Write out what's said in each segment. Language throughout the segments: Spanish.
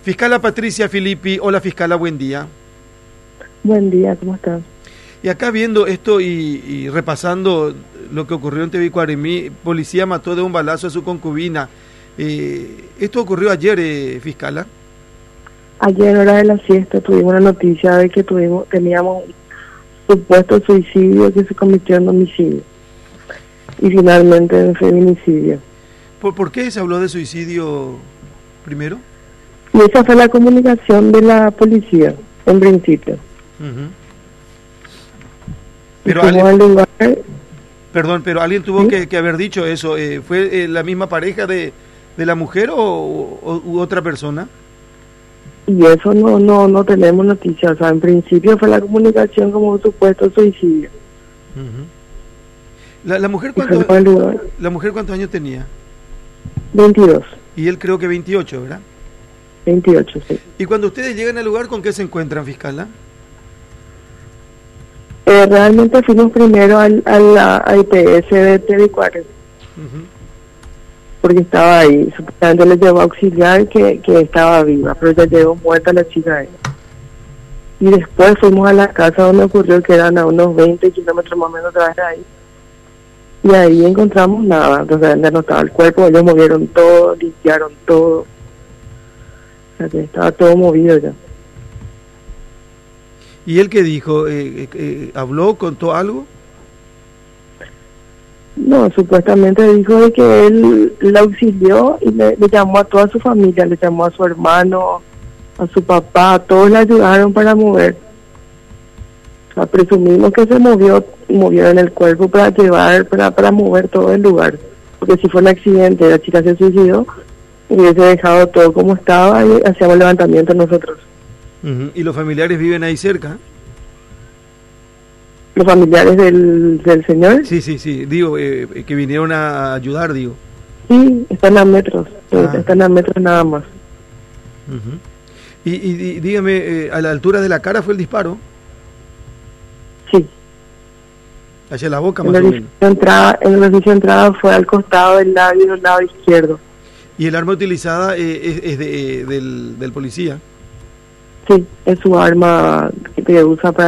Fiscala Patricia Filippi, hola fiscala, buen día. Buen día, ¿cómo estás? Y acá viendo esto y repasando lo que ocurrió en Tebicuaremí, policía mató de un balazo a su concubina. Esto ocurrió ayer, fiscala. Ayer, hora de la siesta, tuvimos una noticia de que teníamos un supuesto suicidio que se convirtió en homicidio y finalmente en feminicidio. ¿Por qué se habló de suicidio primero? Y esa fue la comunicación de la policía, en principio. Pero alguien tuvo ¿sí? que haber dicho eso. ¿Fue la misma pareja de la mujer u otra persona? Y eso no tenemos noticias. O sea, en principio fue la comunicación como un supuesto suicidio. ¿La mujer cuántos años tenía? 22. Y él creo que 28, ¿verdad? 28, sí. Y cuando ustedes llegan al lugar, ¿con qué se encuentran, fiscala? Realmente fuimos primero al IPS de Tebicuaremí, porque estaba ahí. Supuestamente le llevó a auxiliar que estaba viva, pero ya llegó muerta la chica ahí. Y después fuimos a la casa donde ocurrió, que eran a unos 20 kilómetros más o menos de ahí. Y ahí encontramos nada, entonces ya no estaba el cuerpo, ellos movieron todo, limpiaron todo. O sea que estaba todo movido ya. ¿Y él qué dijo? ¿Habló, contó algo? No, supuestamente dijo de que él la auxilió y le llamó a toda su familia, le llamó a su hermano, a su papá, todos le ayudaron para mover. O sea, presumimos que se movió en el cuerpo para llevar, para mover todo el lugar. Porque si fue un accidente, la chica se suicidó, hubiese dejado todo como estaba y hacíamos levantamiento nosotros. ¿Y los familiares viven ahí cerca? ¿Los familiares del señor? Sí, digo, que vinieron a ayudar, digo. Sí, están a metros, están a metros nada más. Y dígame, ¿a la altura de la cara fue el disparo? Sí. Hacia la boca más o menos. En el orificio de entrada fue al costado del lado izquierdo. ¿Y el arma utilizada es del policía? Sí, es su arma que usa para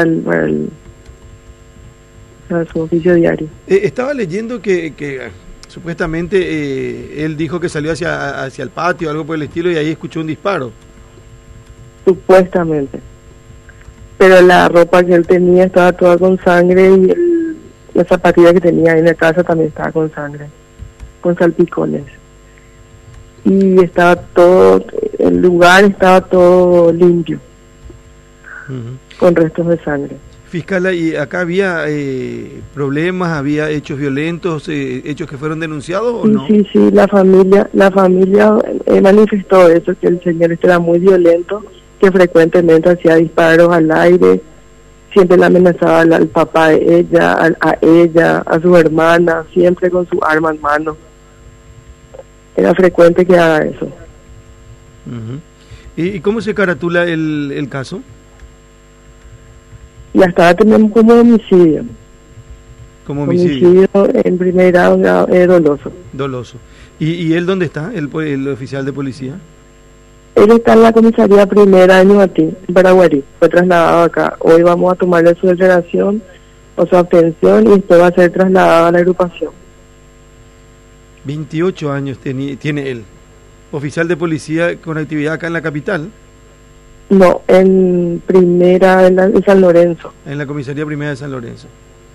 su oficio diario. Estaba leyendo que supuestamente él dijo que salió hacia el patio, algo por el estilo, y ahí escuchó un disparo. Supuestamente. Pero la ropa que él tenía estaba toda con sangre y la zapatilla que tenía en la casa también estaba con sangre, con salpicones. Y estaba todo, el lugar estaba todo limpio, con restos de sangre. Fiscala, ¿y acá había problemas, había hechos violentos, hechos que fueron denunciados o no? Sí, la familia manifestó eso, que el señor era muy violento, que frecuentemente hacía disparos al aire, siempre le amenazaba al papá de ella, a ella, a su hermana, siempre con su arma en mano. Era frecuente que haga eso. ¿Y cómo se caratula el caso? Y hasta ahora tenemos como homicidio. Como homicidio. Homicidio en primer grado doloso. Doloso. ¿Y él dónde está, el oficial de policía? Él está en la comisaría Primera de Ñubatí, en Paraguarí. Fue trasladado acá. Hoy vamos a tomarle su declaración o su abstención y después va a ser trasladado a la agrupación. 28 años tiene él. Oficial de policía con actividad acá en la capital. No, en Primera de San Lorenzo. En la comisaría Primera de San Lorenzo.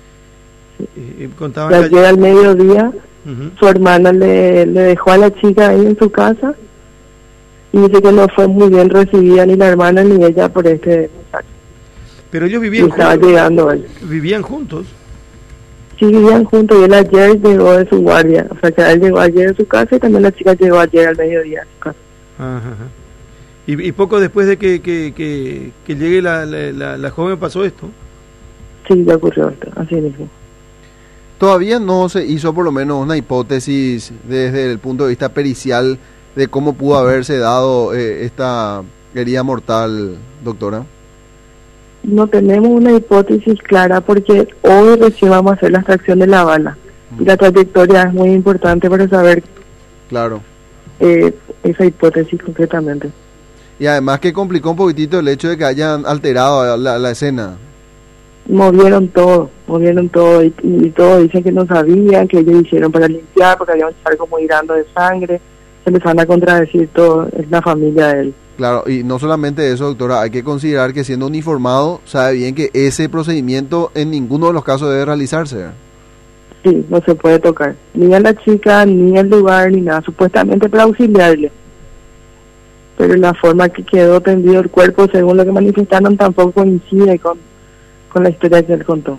Y ayer al mediodía, su hermana le dejó a la chica ahí en su casa y dice que no fue muy bien recibida ni la hermana ni ella por este mensaje. Pero ellos vivían juntos. Estaba llegando él. ¿Vivían juntos? Sí, vivían juntos y él ayer llegó de su guardia. O sea que él llegó ayer a su casa y también la chica llegó ayer al mediodía a su casa. Ajá. Y poco después de que llegue la joven pasó esto. Sí, ya ocurrió esto, así mismo. Todavía no se hizo por lo menos una hipótesis desde el punto de vista pericial de cómo pudo haberse dado esta herida mortal, doctora. No tenemos una hipótesis clara porque hoy recién vamos a hacer la extracción de la bala. Y la trayectoria es muy importante para saber claro esa hipótesis concretamente. Y además que complicó un poquitito el hecho de que hayan alterado la escena. Movieron todo y todos dicen que no sabían, que ellos hicieron para limpiar porque había un charco muy grande de sangre. Se les van a contradecir todo, es la familia de él. Claro, y no solamente eso, doctora, hay que considerar que siendo uniformado sabe bien que ese procedimiento en ninguno de los casos debe realizarse. Sí, no se puede tocar, ni a la chica, ni el lugar, ni nada, supuestamente para auxiliarle. Pero la forma que quedó tendido el cuerpo, según lo que manifestaron, tampoco coincide con la historia que él contó.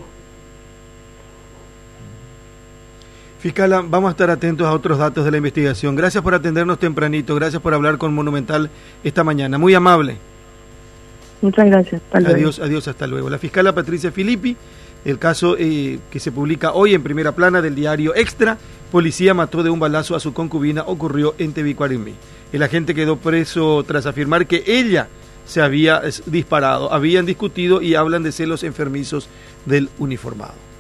Fiscala, vamos a estar atentos a otros datos de la investigación. Gracias por atendernos tempranito, gracias por hablar con Monumental esta mañana. Muy amable. Muchas gracias. Adiós, hasta luego. La fiscala Patricia Filippi, el caso que se publica hoy en primera plana del diario Extra, policía mató de un balazo a su concubina, ocurrió en Tebicuarimí. El agente quedó preso tras afirmar que ella se había disparado, habían discutido y hablan de celos enfermizos del uniformado.